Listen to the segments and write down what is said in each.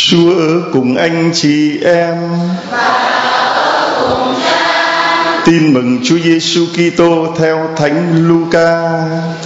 Chúa ở cùng anh chị em. Tin mừng Chúa Giêsu Kitô theo Thánh Luca.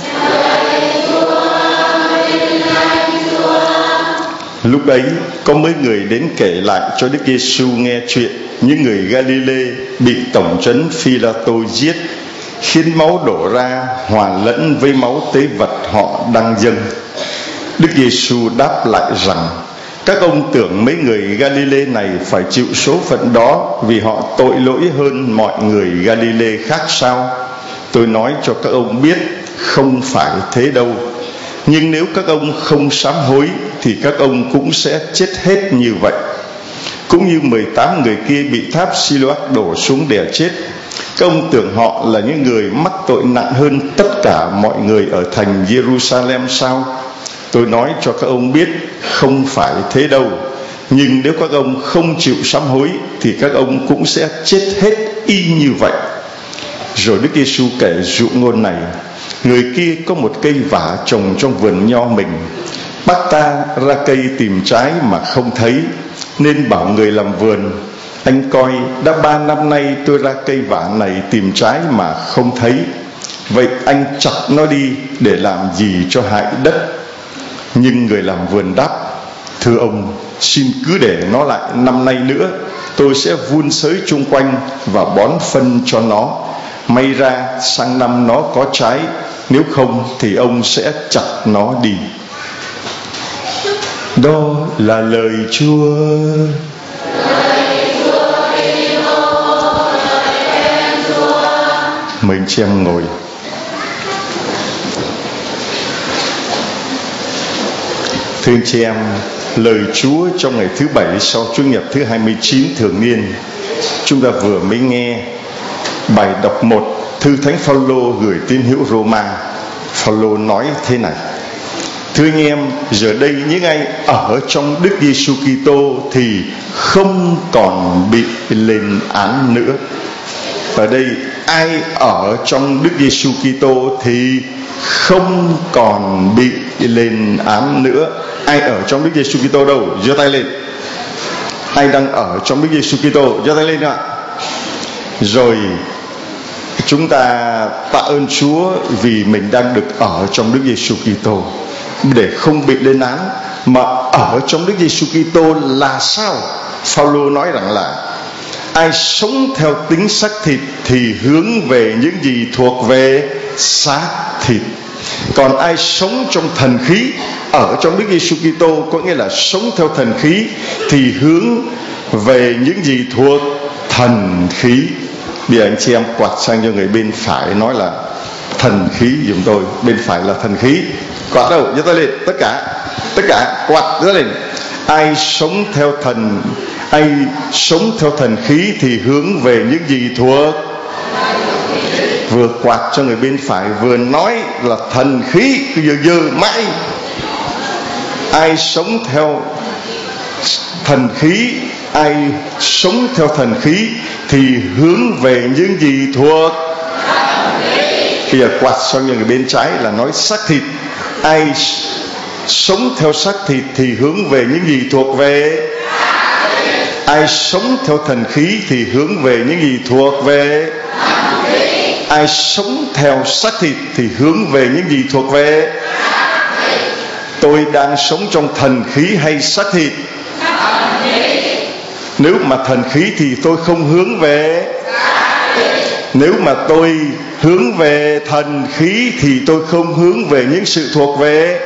Lúc ấy có mấy người đến kể lại cho Đức Giêsu nghe chuyện những người Galile bị tổng trấn Phi-la-tô giết, khiến máu đổ ra hòa lẫn với máu tế vật họ đang dâng. Đức Giêsu đáp lại rằng: các ông tưởng mấy người Galile này phải chịu số phận đó vì họ tội lỗi hơn mọi người Galile khác sao? Tôi nói cho các ông biết, không phải thế đâu. Nhưng nếu các ông không sám hối thì các ông cũng sẽ chết hết như vậy. Cũng như 18 người kia bị tháp Siloác đổ xuống đè chết, các ông tưởng họ là những người mắc tội nặng hơn tất cả mọi người ở thành Jerusalem sao? Tôi nói cho các ông biết, không phải thế đâu. Nhưng nếu các ông không chịu sám hối thì các ông cũng sẽ chết hết y như vậy. Rồi Đức Giêsu kể dụ ngôn này: người kia có một cây vả trồng trong vườn nho mình. Bác ta ra cây tìm trái mà không thấy, nên bảo người làm vườn: anh coi, đã 3 năm nay tôi ra cây vả này tìm trái mà không thấy. Vậy anh chặt nó đi để làm gì cho hại đất? Nhưng người làm vườn đáp: thưa ông, xin cứ để nó lại năm nay nữa, tôi sẽ vun xới chung quanh và bón phân cho nó. May ra sang năm nó có trái, nếu không thì ông sẽ chặt nó đi. Đó là lời Chúa. Mời anh chị em ngồi. Thưa anh chị em, lời Chúa trong ngày thứ Bảy sau Chủ nhật thứ 29 thường niên, chúng ta vừa mới nghe bài đọc 1 thư Thánh Phaolô gửi tín hữu Roma. Phaolô nói thế này: thưa anh em, giờ đây những ai ở trong Đức Giêsu Kitô thì không còn bị lên án nữa. Ở đây, ai ở trong Đức Giêsu Kitô thì không còn bị lên án nữa. Ai ở trong Đức Giêsu Kitô đâu? Giơ tay lên. Ai đang ở trong Đức Giêsu Kitô? Giơ tay lên ạ. Rồi chúng ta tạ ơn Chúa vì mình đang được ở trong Đức Giêsu Kitô để không bị lên án. Mà ở trong Đức Giêsu Kitô là sao? Phaolô nói rằng là ai sống theo tính xác thịt thì hướng về những gì thuộc về xác thịt. Còn ai sống trong thần khí, ở trong Đức Giêsu Kitô có nghĩa là sống theo thần khí, thì hướng về những gì thuộc thần khí. Bây giờ anh chị em quạt sang cho người bên phải, nói là thần khí giùm tôi. Bên phải là thần khí. Quạt đâu? Giơ tay lên. Tất cả quạt giơ lên. Ai sống theo thần khí thì hướng về những gì thuộc. Vừa quạt cho người bên phải vừa nói là thần khí, cứ dơ mãi. Ai sống theo thần khí, ai sống theo thần khí thì hướng về những gì thuộc. Bây giờ quạt sang người bên trái là nói xác thịt. Ai sống theo xác thịt thì hướng về những gì thuộc về. Ai sống theo thần khí thì hướng về những gì thuộc về. Ai sống theo xác thịt thì hướng về những gì thuộc về. Tôi đang sống trong thần khí hay xác thịt? Nếu mà thần khí thì tôi không hướng về. Nếu mà tôi hướng về thần khí thì tôi không hướng về những sự thuộc về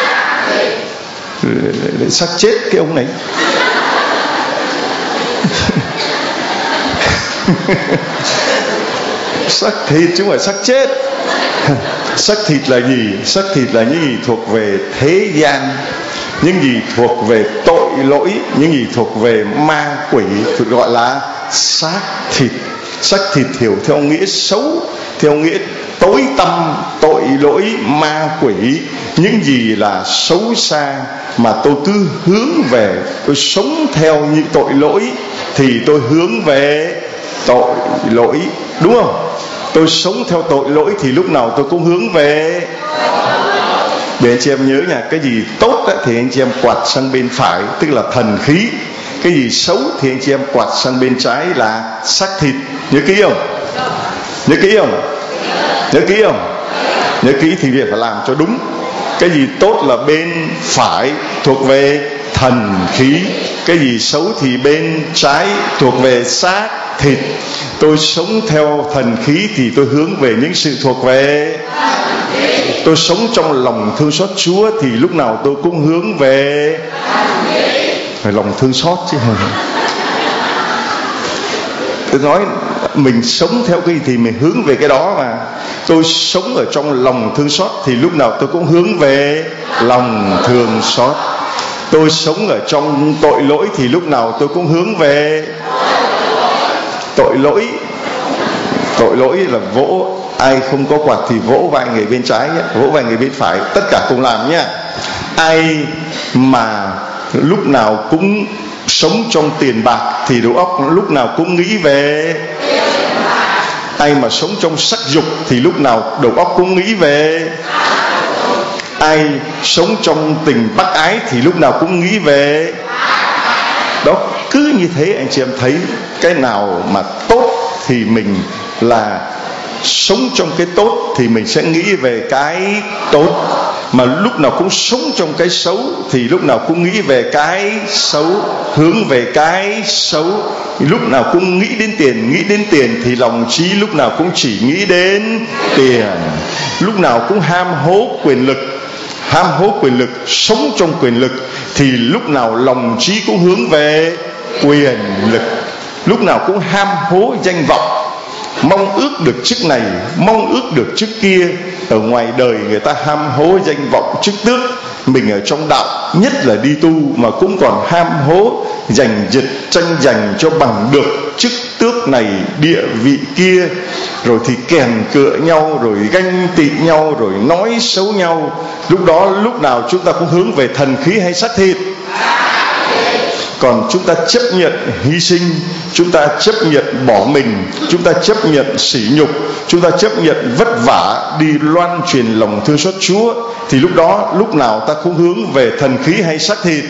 xác chết cái ông này. Xác thịt chứ không phải xác chết. Xác thịt là gì? Xác thịt là những gì thuộc về thế gian, những gì thuộc về tội lỗi, những gì thuộc về ma quỷ, được gọi là xác thịt. Xác thịt hiểu theo nghĩa xấu, theo nghĩa tối tăm, tội lỗi, ma quỷ, những gì là xấu xa mà tôi cứ hướng về. Tôi sống theo những tội lỗi thì tôi hướng về tội lỗi, đúng không? Tôi sống theo tội lỗi thì lúc nào tôi cũng hướng về. Để anh chị em nhớ nha, cái gì tốt á, thì anh chị em quạt sang bên phải, tức là thần khí. Cái gì xấu thì anh chị em quạt sang bên trái là xác thịt. Nhớ kỹ không? Nhớ kỹ không? Nhớ kỹ không? Nhớ kỹ thì việc phải làm cho đúng. Cái gì tốt là bên phải thuộc về thần khí, cái gì xấu thì bên trái thuộc về xác thịt. Tôi sống theo thần khí thì tôi hướng về những sự thuộc về. Tôi sống trong lòng thương xót Chúa thì lúc nào tôi cũng hướng về. Phải lòng thương xót chứ. Tôi nói mình sống theo cái gì thì mình hướng về cái đó mà. Tôi sống ở trong lòng thương xót thì lúc nào tôi cũng hướng về lòng thương xót. Tôi sống ở trong tội lỗi thì lúc nào tôi cũng hướng về tội lỗi. Tội lỗi là vỗ, ai không có quạt thì vỗ vai người bên trái nhé, vỗ vai người bên phải, tất cả cùng làm nhé. Ai mà lúc nào cũng sống trong tiền bạc thì đầu óc lúc nào cũng nghĩ về. Ai mà sống trong sắc dục thì lúc nào đầu óc cũng nghĩ về. Ai sống trong tình bác ái thì lúc nào cũng nghĩ về. Đó, cứ như thế anh chị em thấy cái nào mà tốt thì mình là sống trong cái tốt thì mình sẽ nghĩ về cái tốt. Mà lúc nào cũng sống trong cái xấu thì lúc nào cũng nghĩ về cái xấu, hướng về cái xấu. Lúc nào cũng nghĩ đến tiền thì lòng trí lúc nào cũng chỉ nghĩ đến tiền. Lúc nào cũng ham hố quyền lực, sống trong quyền lực thì lúc nào lòng trí cũng hướng về quyền lực. Lúc nào cũng ham hố danh vọng, mong ước được chức này, mong ước được chức kia. Ở ngoài đời người ta ham hố danh vọng chức tước, mình ở trong đạo nhất là đi tu mà cũng còn ham hố giành giật, tranh giành cho bằng được chức tước này, địa vị kia, rồi thì kèn cựa nhau, rồi ganh tị nhau, rồi nói xấu nhau. Lúc đó lúc nào chúng ta cũng hướng về thần khí hay xác thịt? Còn chúng ta chấp nhận hy sinh, chúng ta chấp nhận bỏ mình, chúng ta chấp nhận sỉ nhục, chúng ta chấp nhận vất vả đi loan truyền lòng thương xót Chúa, thì lúc đó lúc nào ta cũng hướng về thần khí hay xác thịt?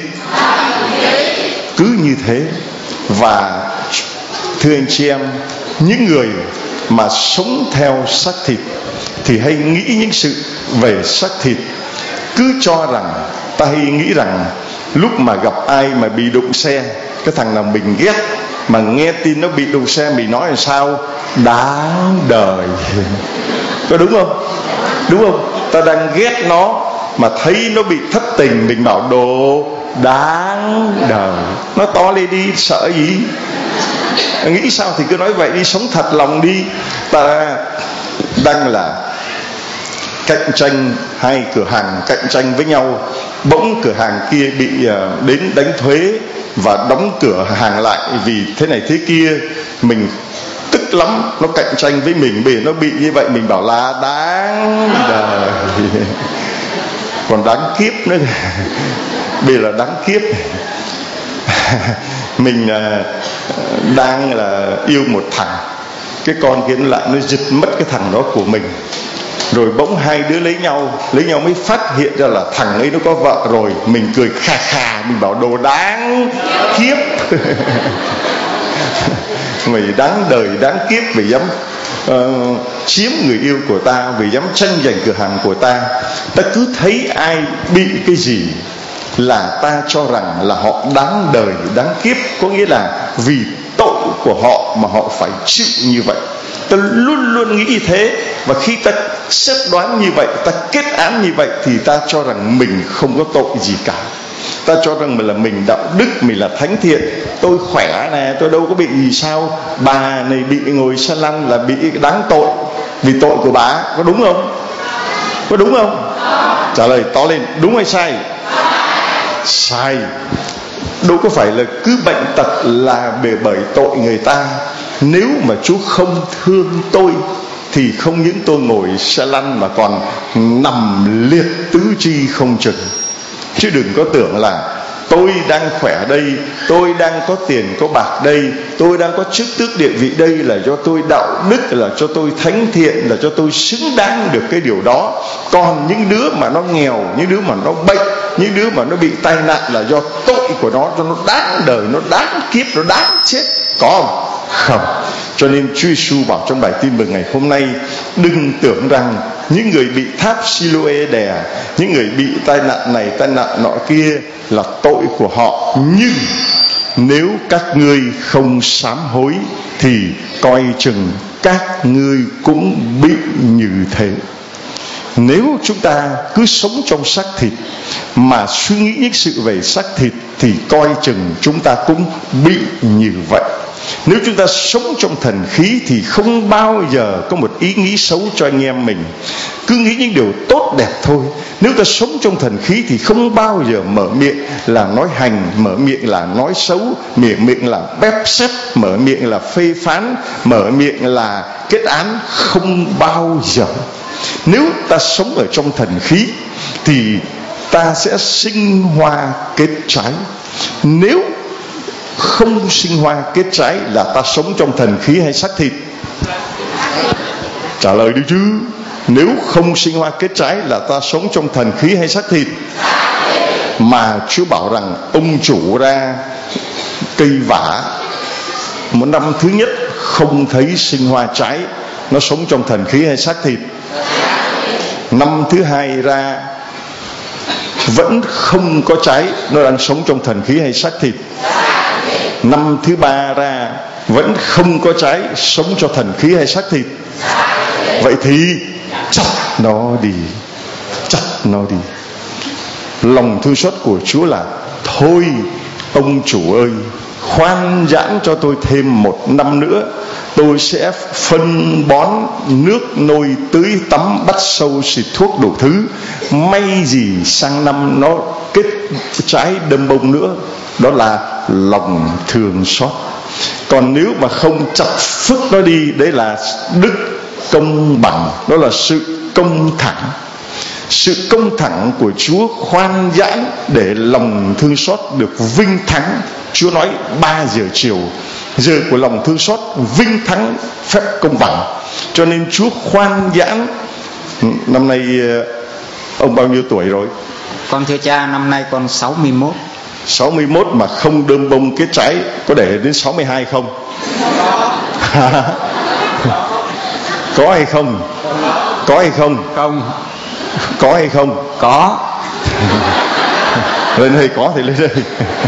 Cứ như thế. Và thưa anh chị em, những người mà sống theo xác thịt thì hay nghĩ những sự về xác thịt. Cứ cho rằng, ta hay nghĩ rằng lúc mà gặp ai mà bị đụng xe, cái thằng nào mình ghét mà nghe tin nó bị đụng xe, mình nói là sao? Đáng đời. Có đúng không? Đúng không? Ta đang ghét nó mà thấy nó bị thất tình, mình bảo đồ đáng đời. Nó to lên đi, sợ gì? Nghĩ sao thì cứ nói vậy đi, sống thật lòng đi. Ta đang là cạnh tranh, hai cửa hàng cạnh tranh với nhau, bỗng cửa hàng kia bị đến đánh thuế và đóng cửa hàng lại vì thế này thế kia, mình tức lắm. Nó cạnh tranh với mình, bởi nó bị như vậy, mình bảo là đáng đời. Còn đáng kiếp nữa. Bây là đáng kiếp. Mình đang là yêu một thằng, cái con kia lại nó giật mất cái thằng đó của mình, rồi bỗng hai đứa lấy nhau mới phát hiện ra là thằng ấy nó có vợ rồi. Mình cười khà khà, mình bảo đồ đáng kiếp. Mày đáng đời đáng kiếp, mày dám chiếm người yêu của ta, mày dám tranh giành cửa hàng của ta. Ta cứ thấy ai bị cái gì là ta cho rằng là họ đáng đời đáng kiếp, có nghĩa là vì tội của họ mà họ phải chịu như vậy. Ta luôn luôn nghĩ như thế. Và khi ta xếp đoán như vậy, ta kết án như vậy, thì ta cho rằng mình không có tội gì cả. Ta cho rằng mình đạo đức, mình là thánh thiện. Tôi khỏe nè, tôi đâu có bị gì sao. Bà này bị ngồi xe lăn là bị đáng tội vì tội của bà. Có đúng không? Có đúng không? Trả lời to lên, đúng hay sai? Sai. Đâu có phải là cứ bệnh tật là bởi tội người ta. Nếu mà Chúa không thương tôi thì không những tôi ngồi xe lăn mà còn nằm liệt tứ chi không chừng. Chứ đừng có tưởng là tôi đang khỏe đây, tôi đang có tiền có bạc đây, tôi đang có chức tước địa vị đây là do tôi đạo đức, là cho tôi thánh thiện, là cho tôi xứng đáng được cái điều đó. Còn những đứa mà nó nghèo, những đứa mà nó bệnh, những đứa mà nó bị tai nạn là do tội của nó, cho nó đáng đời, nó đáng kiếp, nó đáng chết. Có không? Không. Cho nên Chúa Giêsu bảo trong bài tin mừng ngày hôm nay, đừng tưởng rằng những người bị tháp Siloe đè, những người bị tai nạn này tai nạn nọ kia là tội của họ, nhưng nếu các ngươi không sám hối thì coi chừng các ngươi cũng bị như thế. Nếu chúng ta cứ sống trong xác thịt mà suy nghĩ những sự về xác thịt thì coi chừng chúng ta cũng bị như vậy. Nếu chúng ta sống trong thần khí thì không bao giờ có một ý nghĩ xấu cho anh em mình, cứ nghĩ những điều tốt đẹp thôi. Nếu ta sống trong thần khí thì không bao giờ mở miệng là nói hành, mở miệng là nói xấu, mở miệng là bép xép, mở miệng là phê phán, mở miệng là kết án, không bao giờ. Nếu ta sống ở trong thần khí thì ta sẽ sinh hoa kết trái. Nếu không sinh hoa kết trái là ta sống trong thần khí hay xác thịt? Trả lời đi chứ. Nếu không sinh hoa kết trái là ta sống trong thần khí hay xác thịt? Mà Chúa bảo rằng ông chủ ra cây vả, một năm thứ nhất không thấy sinh hoa trái, nó sống trong thần khí hay xác thịt? Năm thứ hai ra vẫn không có trái, nó đang sống trong thần khí hay xác thịt? Năm thứ ba ra vẫn không có trái, sống cho thần khí hay xác thịt? Vậy thì chặt nó đi, chặt nó đi. Lòng thương xót của Chúa là thôi ông chủ ơi, khoan giãn cho tôi thêm 1 năm nữa, tôi sẽ phân bón, nước nôi, tưới tắm, bắt sâu, xịt thuốc đủ thứ, may gì sang năm nó kết trái đơm bông nữa. Đó là lòng thương xót. Còn nếu mà không chặt phức nó đi, đấy là đức công bằng, đó là sự công thẳng. Sự công thẳng của Chúa khoan giãn để lòng thương xót được vinh thắng. Chúa nói 3 giờ chiều, giờ của lòng thương xót vinh thắng phép công bằng. Cho nên Chúa khoan giãn. Năm nay ông bao nhiêu tuổi rồi? Con thưa cha, năm nay con 61. 61 mà không đơm bông kết trái, có để đến 62 không? Có hay không? Có hay không? Không. Có hay không? Có. Lên hơi có thì lên đây.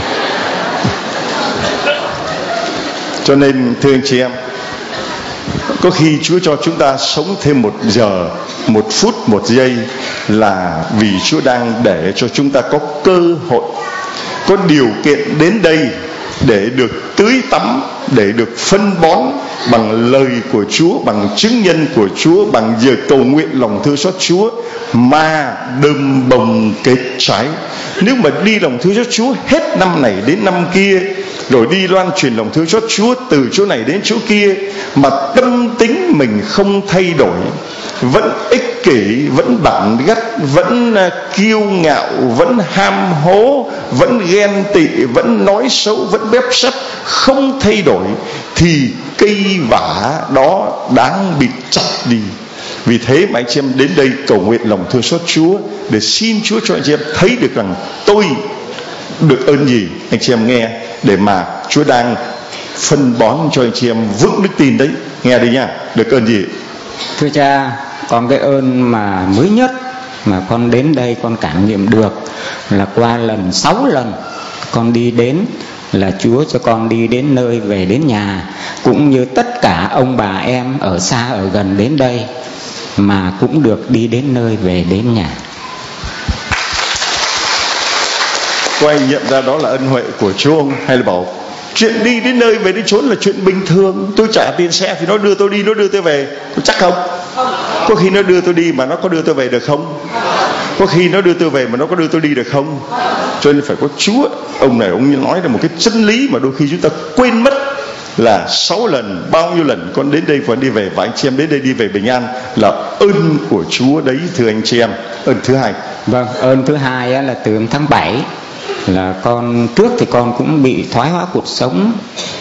Cho nên thưa anh chị em, có khi Chúa cho chúng ta sống thêm 1 giờ, 1 phút, 1 giây là vì Chúa đang để cho chúng ta có cơ hội, có điều kiện đến đây để được tưới tắm, để được phân bón bằng lời của Chúa, bằng chứng nhân của Chúa, bằng giờ cầu nguyện lòng thương xót Chúa mà đơm bông kết trái. Nếu mà đi lòng thương xót Chúa hết năm này đến năm kia, rồi đi loan truyền lòng thương xót Chúa từ chỗ này đến chỗ kia, mà tâm tính mình không thay đổi, vẫn ích kỷ, vẫn bản gắt, vẫn kiêu ngạo, vẫn ham hố, vẫn ghen tị, vẫn nói xấu, vẫn bếp xếp, không thay đổi, thì cây vả đó đáng bị chặt đi. Vì thế mà anh chị em đến đây cầu nguyện lòng thương xót Chúa, để xin Chúa cho anh chị em thấy được rằng tôi được ơn gì. Anh chị em nghe, để mà Chúa đang phân bón cho anh chị em vững đức tin đấy. Nghe đi nha, được ơn gì? Thưa cha, còn cái ơn mà mới nhất mà con đến đây con cảm nghiệm được là qua 6 lần con đi đến, là Chúa cho con đi đến nơi về đến nhà, cũng như tất cả ông bà em ở xa ở gần đến đây mà cũng được đi đến nơi về đến nhà. Có anh nhận ra đó là ân huệ của Chúa không? Hay là bảo chuyện đi đến nơi về đến chốn là chuyện bình thường, tôi trả tiền xe thì nó đưa tôi đi, nó đưa tôi về, chắc không? Có khi nó đưa tôi đi mà nó có đưa tôi về được không? Có khi nó đưa tôi về mà nó có đưa tôi đi được không? Cho nên phải có Chúa. Ông này ông nói là một cái chân lý mà đôi khi chúng ta quên mất, là 6 lần, bao nhiêu lần con đến đây và đi về, và anh chị em đến đây đi về bình an là ơn của Chúa đấy, thưa anh chị em. Ơn thứ hai. Vâng, ơn thứ hai là từ tháng 7 là con trước thì con cũng bị thoái hóa cột sống,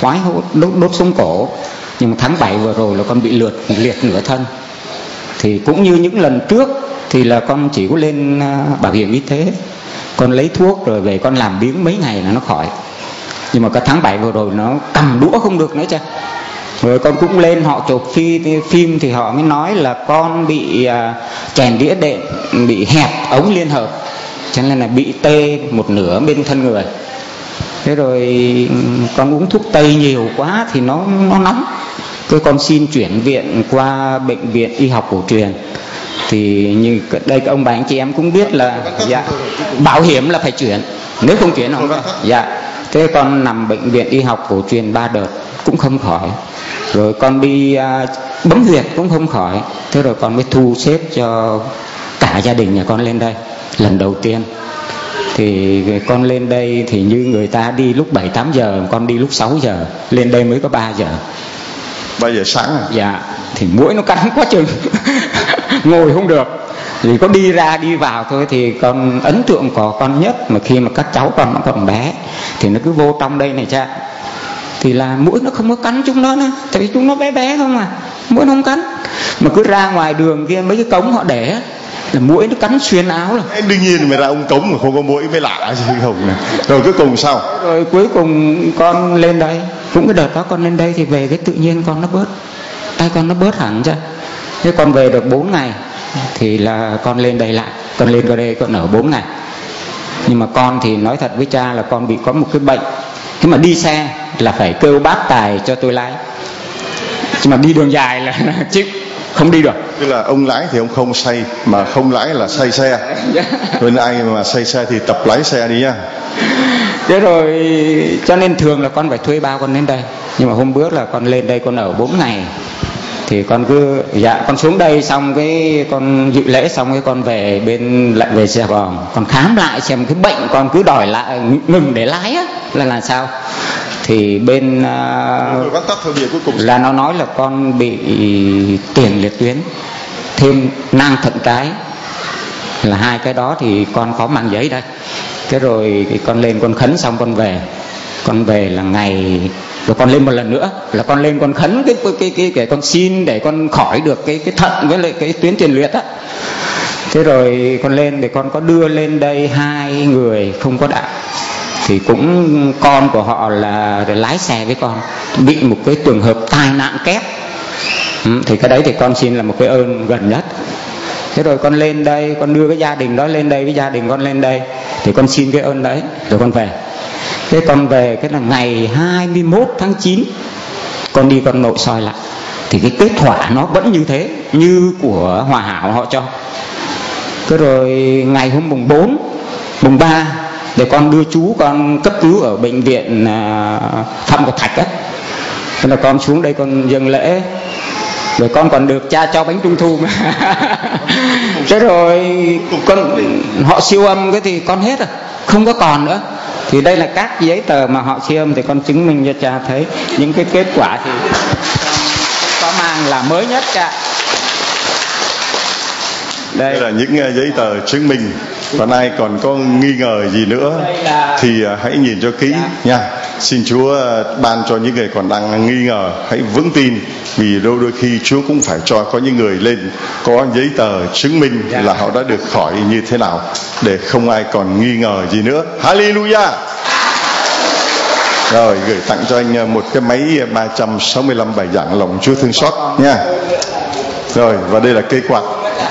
đốt sống cổ, nhưng mà tháng 7 vừa rồi là con bị liệt nửa thân. Thì cũng như những lần trước thì là con chỉ có lên bảo hiểm y tế, con lấy thuốc rồi về con làm biếng mấy ngày là nó khỏi. Nhưng mà cái tháng 7 vừa rồi nó cầm đũa không được nữa cha. Rồi con cũng lên họ chụp phim thì họ mới nói là con bị chèn đĩa đệm, bị hẹp ống liên hợp, cho nên là bị tê một nửa bên thân người. Thế rồi con uống thuốc tây nhiều quá thì nó nóng. Thế con xin chuyển viện qua bệnh viện y học cổ truyền. Thì như đây ông bà anh chị em cũng biết là dạ, bảo hiểm là phải chuyển, nếu không chuyển không có. Dạ. Thế con nằm bệnh viện y học cổ truyền 3 đợt cũng không khỏi. Rồi con đi bấm huyệt cũng không khỏi. Thế rồi con mới thu xếp cho cả gia đình nhà con lên đây lần đầu tiên. Thì con lên đây thì như người ta đi lúc 7-8 giờ, con đi lúc 6 giờ, lên đây mới có 3 giờ. 3 giờ sáng à? Dạ. Thì mũi nó cắn quá chừng ngồi không được, thì có đi ra đi vào thôi. Thì con ấn tượng của con nhất mà khi mà các cháu con nó còn bé thì nó cứ vô trong đây này cha, thì là mũi nó không có cắn chúng nó nữa, tại vì chúng nó bé bé không à, mũi nó không cắn. Mà cứ ra ngoài đường kia mấy cái cống họ để là mũi nó cắn xuyên áo rồi. Đương nhiên mà ra ông cống mà không có mũi mới lạ chứ không này. Rồi cuối cùng sao? Rồi cuối cùng con lên đây, cũng cái đợt đó con lên đây thì về cái tự nhiên con nó bớt, tay con nó bớt hẳn cha. Thế con về được 4 ngày thì là con lên đây lại, con lên qua đây con ở 4 ngày. Nhưng mà con thì nói thật với cha là con bị có một cái bệnh, thế mà đi xe là phải kêu bác tài cho tôi lái, nhưng mà đi đường dài là chịu không đi được. Tức là ông lái thì ông không say, mà không lái là say xe. Bên ai mà say xe thì tập lái xe đi nha. Thế rồi cho nên thường là con phải thuê bao con lên đây. Nhưng mà hôm bữa là con lên đây con ở 4 ngày. Thì con cứ con xuống đây xong cái con dự lễ xong cái con về lại về Sài Gòn, con khám lại xem cái bệnh con cứ đòi lại ngừng để lái á là sao. Thì bên là nó nói là con bị tiền liệt tuyến thêm nang thận cái, là 2 cái đó thì con có mang giấy đây. Thế rồi thì con lên con khấn xong con về là ngày rồi con lên một lần nữa là con lên con khấn cái con xin để con khỏi được cái thận với lại cái tuyến tiền liệt á. Thế rồi con lên thì con có đưa lên đây 2 người không có đạo, thì cũng con của họ là lái xe với con bị một cái trường hợp tai nạn kép. Thì cái đấy thì con xin là một cái ơn gần nhất. Thế rồi con lên đây, con đưa cái gia đình đó lên đây với gia đình con lên đây, thì con xin cái ơn đấy rồi con về. Thế con về cái là ngày 21 tháng 9 con đi con nội soi lại, thì cái kết quả nó vẫn như thế, như của Hòa Hảo họ cho. Thế rồi ngày hôm mùng 3 để con đưa chú con cấp cứu ở bệnh viện Phạm Ngọc Thạch á. Thế là con xuống đây con dâng lễ, rồi con còn được cha cho bánh trung thu mà. Thế rồi họ siêu âm cái thì con hết rồi, không có còn nữa. Thì đây là các giấy tờ mà họ siêu âm, thì con chứng minh cho cha thấy những cái kết quả thì có mang là mới nhất cha. Đây là những giấy tờ chứng minh. Còn ai còn có nghi ngờ gì nữa thì hãy nhìn cho kỹ nha. Xin Chúa ban cho những người còn đang nghi ngờ hãy vững tin, vì đôi khi Chúa cũng phải cho có những người lên có giấy tờ chứng minh là họ đã được khỏi như thế nào, để không ai còn nghi ngờ gì nữa. Hallelujah. Rồi gửi tặng cho anh một cái máy 365 bài giảng lòng Chúa thương xót nha. Rồi và đây là cây quạt.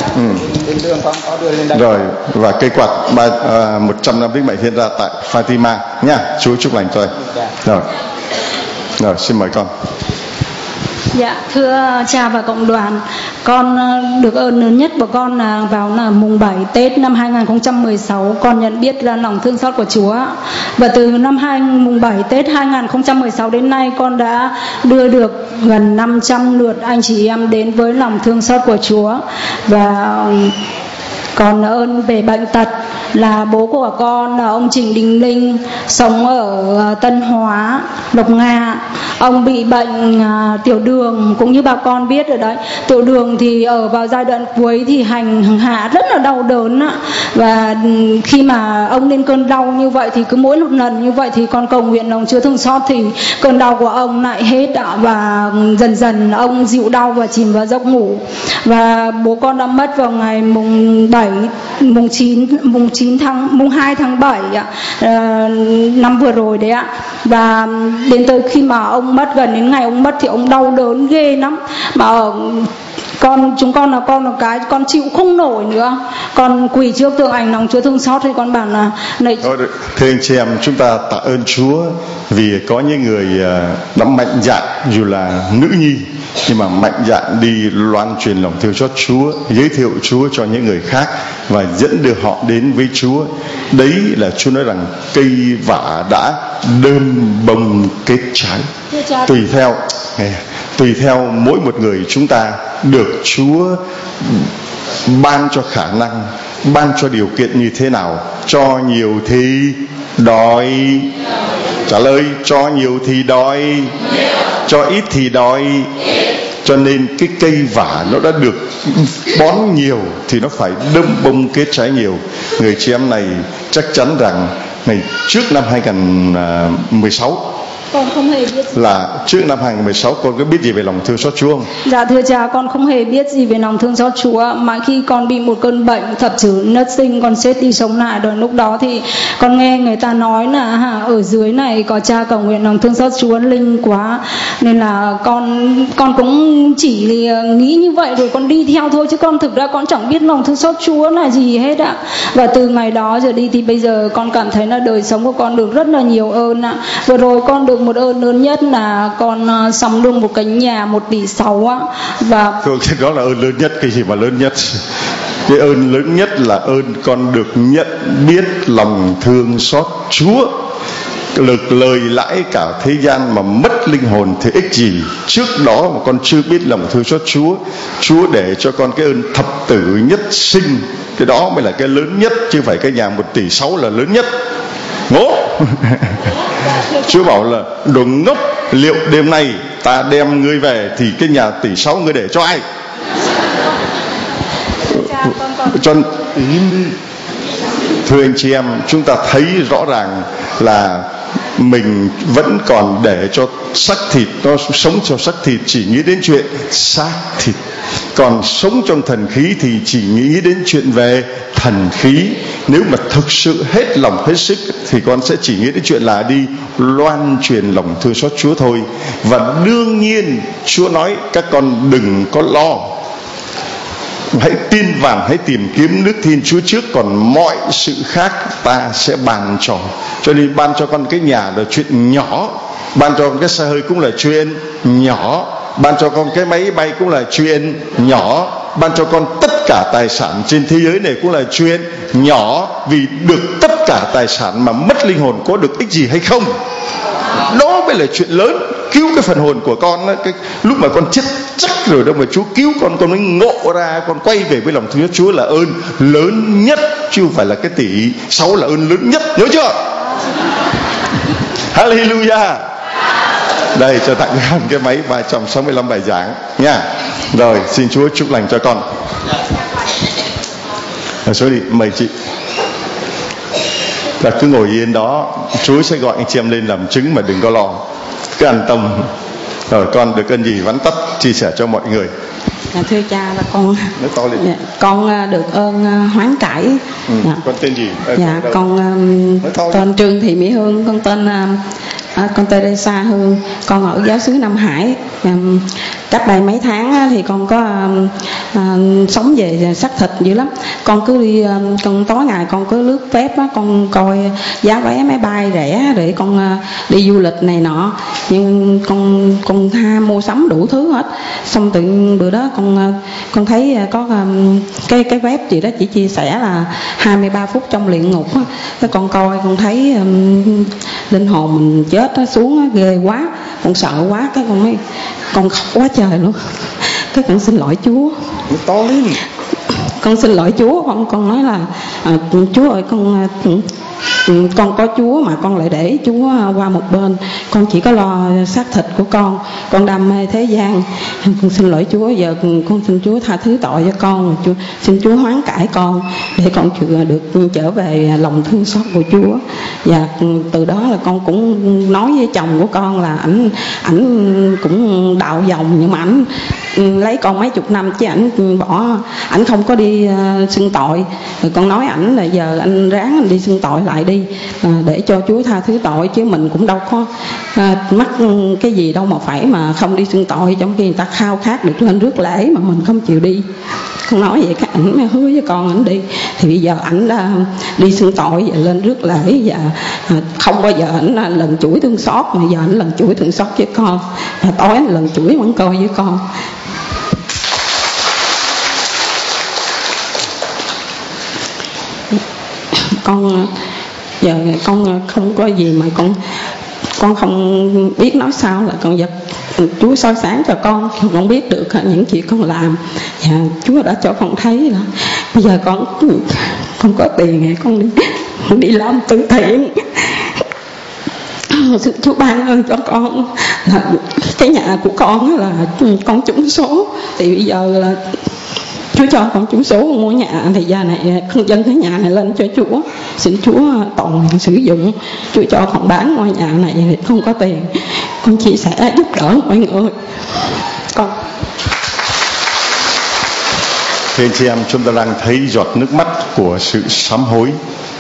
Rồi và cây quạt 100 năm Đức Mẹ hiện ra tại Fatima nha. Chúa chúc lành cho em. Rồi xin mời con. Dạ, thưa cha và cộng đoàn, con được ơn lớn nhất của con là vào mùng 7 Tết năm 2016 con nhận biết ra lòng thương xót của Chúa. Và từ mùng 7 Tết 2016 đến nay con đã đưa được gần 500 lượt anh chị em đến với lòng thương xót của Chúa. Và còn ơn về bệnh tật là bố của con là ông Trịnh Đình Linh, sống ở Tân Hóa, Lộc Nga. ông bị bệnh tiểu đường, cũng như bà con biết rồi đấy. Tiểu đường thì ở vào giai đoạn cuối thì hành hạ rất là đau đớn ạ. Và khi mà ông lên cơn đau như vậy thì cứ mỗi một lần như vậy thì con cầu nguyện lòng Chúa thương xót thì cơn đau của ông lại hết ạ. Và dần dần ông dịu đau và chìm vào giấc ngủ. Và bố con đã mất vào ngày mùng 2 tháng 7 ạ, năm vừa rồi đấy ạ. Và đến tới khi mà ông mất, gần đến ngày ông mất thì ông đau đớn ghê lắm. Mà chúng con là cái con chịu không nổi nữa, con quỳ trước tượng ảnh lòng Chúa thương xót thì con bảo là này. Thưa anh chị em, chúng ta tạ ơn Chúa vì có những người đã mạnh dạn, dù là nữ nhi nhưng mà mạnh dạn đi loan truyền lòng thương xót Chúa, giới thiệu Chúa cho những người khác và dẫn đưa họ đến với Chúa. Đấy là Chúa nói rằng cây vả đã đơm bông kết trái. Tùy theo mỗi một người chúng ta được Chúa ban cho khả năng, ban cho điều kiện như thế nào. Cho nhiều thì đói, trả lời, cho nhiều thì đói, cho ít thì đói. Cho nên cái cây vả nó đã được bón nhiều thì nó phải đơm bông kết trái nhiều. Người chị em này chắc chắn rằng này, trước năm 2016 con không hề biết là trước năm 2016 con có biết gì về lòng thương xót Chúa không? Dạ thưa cha, con không hề biết gì về lòng thương xót Chúa. Mà khi con bị một cơn bệnh thập tử nhất sinh, con chết đi sống lại, rồi lúc đó thì con nghe người ta nói là ở dưới này có cha cầu nguyện lòng thương xót Chúa linh quá, nên là con cũng chỉ nghĩ như vậy rồi con đi theo thôi, chứ con thực ra con chẳng biết lòng thương xót Chúa là gì hết ạ. Và từ ngày đó giờ đi thì bây giờ con cảm thấy là đời sống của con được rất là nhiều ơn ạ. Vừa rồi con được một ơn lớn nhất là con sống được một cái nhà 1,6 tỷ á. Và cái đó là ơn lớn nhất. Cái gì mà lớn nhất? Cái ơn lớn nhất là ơn con được nhận biết lòng thương xót Chúa. Lực lời lãi cả thế gian mà mất linh hồn thì ích gì? Trước đó mà con chưa biết lòng thương xót Chúa, Chúa để cho con cái ơn thập tử nhất sinh, cái đó mới là cái lớn nhất, chứ phải cái nhà 1,6 tỷ là lớn nhất. Ngố. Chúa bảo là đồ ngốc, liệu đêm nay ta đem ngươi về thì cái nhà 1,6 tỷ ngươi để cho ai? Cho im đi. Thưa anh chị em, chúng ta thấy rõ ràng là mình vẫn còn để cho xác thịt nó sống cho xác thịt, chỉ nghĩ đến chuyện xác thịt. Còn sống trong thần khí thì chỉ nghĩ đến chuyện về thần khí. Nếu mà thực sự hết lòng hết sức thì con sẽ chỉ nghĩ đến chuyện là đi loan truyền lòng thương xót Chúa thôi. Và đương nhiên Chúa nói các con đừng có lo, hãy tin vàng, hãy tìm kiếm nước Thiên Chúa trước, còn mọi sự khác ta sẽ ban cho. Cho nên ban cho con cái nhà là chuyện nhỏ, ban cho con cái xe hơi cũng là chuyện nhỏ, ban cho con cái máy bay cũng là chuyện nhỏ, ban cho con tất cả tài sản trên thế giới này cũng là chuyện nhỏ. Vì được tất cả tài sản mà mất linh hồn có được ích gì hay không? Đó mới là chuyện lớn. Cứu cái phần hồn của con đó, cái lúc mà con chết chắc rồi đâu mà Chúa cứu con mới ngộ ra, con quay về với lòng thương Chúa là ơn lớn nhất, chứ không phải là cái 1,6 tỷ là ơn lớn nhất, nhớ chưa? Hallelujah. Đây, cho tặng con cái máy 365 bài giảng nha. Rồi, xin Chúa chúc lành cho con. Số đi, mời chị. Và cứ ngồi yên đó, Chúa sẽ gọi anh chị em lên làm chứng mà đừng có lo, cứ an tâm. Rồi con được ơn gì vắn tắt chia sẻ cho mọi người. Thưa cha, là con được ơn hoán cải. Con tên gì? Con tên Trương Thị Mỹ Hương, con tên Teresa Hương, con ở giáo xứ Nam Hải. Cách đây mấy tháng thì con có sống về xác thịt dữ lắm. Con cứ đi, con tối ngày con cứ lướt web á, con coi giá vé máy bay rẻ để con đi du lịch này nọ. Nhưng con ham mua sắm đủ thứ hết. Xong từ bữa đó con thấy có cái web gì đó chỉ chia sẻ là 23 phút trong luyện ngục á. Cái con coi con thấy linh hồn mình chết á, xuống á, ghê quá, con sợ quá, cái con khóc quá trời luôn. Cái con xin lỗi Chúa, to lên. Con xin lỗi Chúa, con nói là Chúa ơi, con có Chúa mà con lại để Chúa qua một bên, con chỉ có lo xác thịt của con đam mê thế gian. Con xin lỗi Chúa, giờ con xin Chúa tha thứ tội cho con, xin Chúa hoán cải con để con được trở về lòng thương xót của Chúa. Và từ đó là con cũng nói với chồng của con là ảnh cũng đạo dòng, nhưng mà ảnh lấy con mấy chục năm chứ ảnh không có đi xưng tội. Rồi con nói ảnh là giờ anh ráng anh đi xưng tội lại đi, để cho Chúa tha thứ tội, chứ mình cũng đâu có mắc cái gì đâu mà phải mà không đi xưng tội, trong khi người ta khao khát được lên rước lễ mà mình không chịu đi. Con nói vậy các ảnh mới hứa với con ảnh đi, thì bây giờ ảnh đi xưng tội và lên rước lễ, và không bao giờ ảnh lần chuỗi thương xót, mà giờ ảnh lần chuỗi thương xót với con, và tối ảnh lần chuỗi vẫn coi với con. Con giờ con không có gì mà con không biết nói sao, là con vật Chúa soi sáng cho con biết được những chuyện con làm, và Chúa đã cho con thấy là bây giờ con có tiền thì con đi làm từ thiện. Xin Chúa ban ơn cho con là cái nhà của con là con trúng số, thì bây giờ là Chúa cho con trúng số mua nhà, thì giờ này con dâng cái nhà này lên cho Chúa, xin Chúa toàn sử dụng. Chúa cho con bán ngôi nhà này thì không có tiền, con chia sẻ giúp đỡ mọi người. Con Thưa anh chị em, chúng ta đang thấy giọt nước mắt của sự sám hối,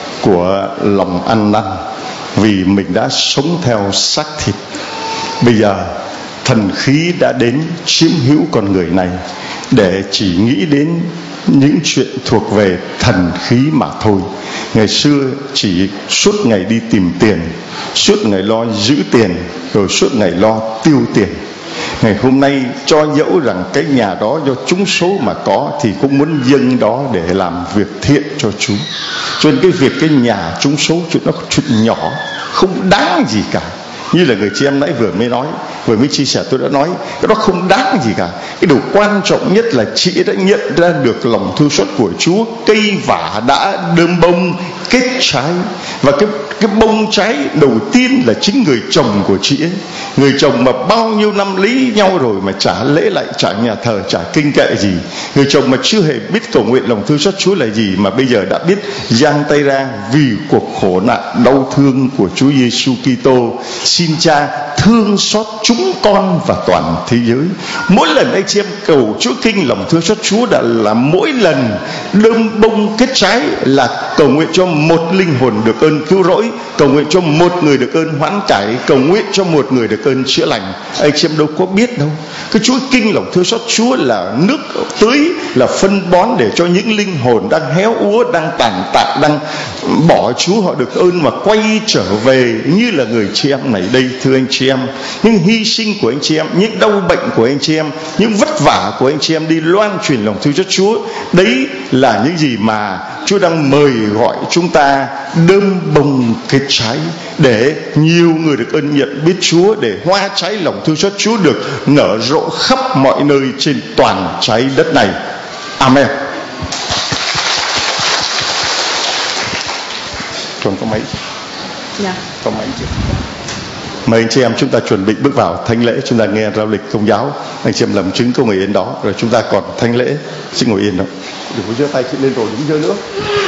của lòng ăn năn, vì mình đã sống theo xác thịt. Bây giờ thần khí đã đến chiếm hữu con người này để chỉ nghĩ đến những chuyện thuộc về thần khí mà thôi. Ngày xưa chỉ suốt ngày đi tìm tiền, suốt ngày lo giữ tiền, rồi suốt ngày lo tiêu tiền. Ngày hôm nay cho dẫu rằng cái nhà đó do trúng số mà có, thì cũng muốn dâng đó để làm việc thiện cho Chúa. Cho nên cái việc cái nhà trúng số chuyện nó chuyện nhỏ, không đáng gì cả. Như là người chị em nãy vừa mới chia sẻ, tôi đã nói cái đó không đáng gì cả. Cái điều quan trọng nhất là chị đã nhận ra được lòng thương xót của Chúa. Cây vả đã đơm bông kết trái, và cái bông trái đầu tiên là chính người chồng của chị ấy. Người chồng mà bao nhiêu năm lý nhau rồi mà chả lễ lại, chả nhà thờ, chả kinh kệ gì. Người chồng mà chưa hề biết cầu nguyện lòng thương xót Chúa là gì, mà bây giờ đã biết giang tay ra vì cuộc khổ nạn đau thương của Chúa Giêsu Kitô. Xin Cha thương xót chúng con và toàn thế giới. Mỗi lần anh chị em cầu Chúa kinh lòng thương xót Chúa đã là mỗi lần đơm bông kết trái là cầu nguyện cho một linh hồn được ơn cứu rỗi, cầu nguyện cho một người được ơn hoán cải, cầu nguyện cho một người được ơn chữa lành. Anh chị em đâu có biết đâu, cái Chúa kinh lòng thương xót Chúa là nước tưới, là phân bón để cho những linh hồn đang héo úa, đang tàn tạ, đang bỏ Chúa họ được ơn mà quay trở về như là người chị em này đây. Thưa anh chị em, những hy sinh của anh chị em, những đau bệnh của anh chị em, những vất vả của anh chị em đi loan truyền lòng thương xót Chúa, đấy là những gì mà Chúa đang mời gọi chúng ta đơm bông kết trái, để nhiều người được ơn nhận biết Chúa, để hoa trái lòng thương xót Chúa được nở rộ khắp mọi nơi trên toàn trái đất này. Amen. Còn có mấy? Dạ. Có mấy chưa? Mời anh chị em chúng ta chuẩn bị bước vào thánh lễ. Chúng ta nghe rao lịch Công giáo. Anh chị em làm chứng có ngồi yên đó, rồi chúng ta còn thánh lễ. Xin ngồi yên đó. Đừng có giơ tay chị lên rồi, đừng giơ nữa.